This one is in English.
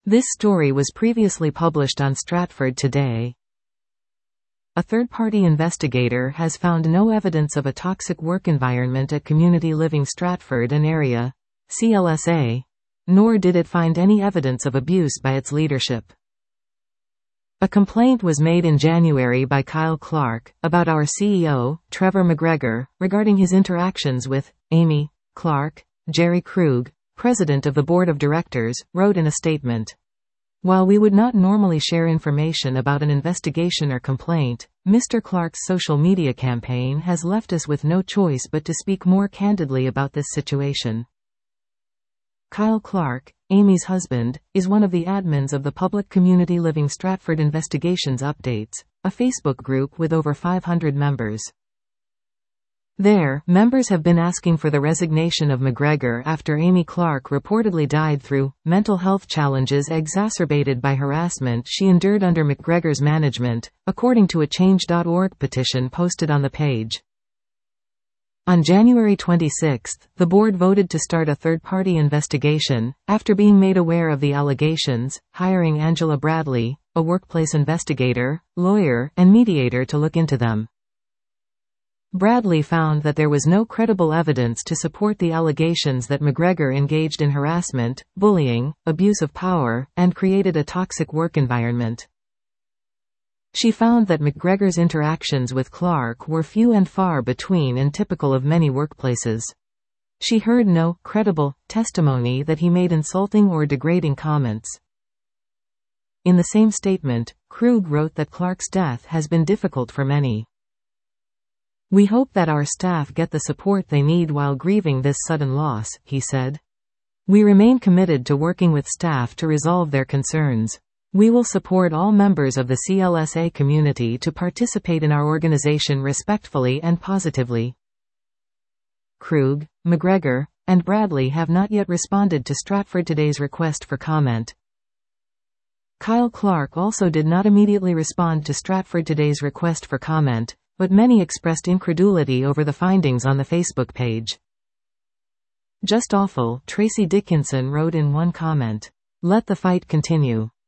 This story was previously published on Stratford Today. A third-party investigator has found no evidence of a toxic work environment at Community Living Stratford and Area, CLSA, nor did it find any evidence of abuse by its leadership. A complaint was made in January by Kyle Clark, about our CEO, Trevor McGregor, regarding his interactions with Amy Clark. Jerry Krug, president of the board of directors, wrote in a statement. While we would not normally share information about an investigation or complaint, Mr. Clark's social media campaign has left us with no choice but to speak more candidly about this situation. Kyle Clark, Amy's husband, is one of the admins of the Public Community Living Stratford Investigations Updates, a Facebook group with over 500 members. There, members have been asking for the resignation of McGregor after Amy Clark reportedly died through mental health challenges exacerbated by harassment she endured under McGregor's management, according to a Change.org petition posted on the page. On January 26, the board voted to start a third-party investigation, after being made aware of the allegations, hiring Angela Bradley, a workplace investigator, lawyer, and mediator to look into them. Bradley found that there was no credible evidence to support the allegations that McGregor engaged in harassment, bullying, abuse of power, and created a toxic work environment. She found that McGregor's interactions with Clark were few and far between and typical of many workplaces. She heard no credible testimony that he made insulting or degrading comments. In the same statement, Krug wrote that Clark's death has been difficult for many. We hope that our staff get the support they need while grieving this sudden loss, he said. We remain committed to working with staff to resolve their concerns. We will support all members of the CLSA community to participate in our organization respectfully and positively. Krug, McGregor, and Bradley have not yet responded to Stratford Today's request for comment. Kyle Clark also did not immediately respond to Stratford Today's request for comment, but many expressed incredulity over the findings on the Facebook page. Just awful, Tracy Dickinson wrote in one comment. Let the fight continue.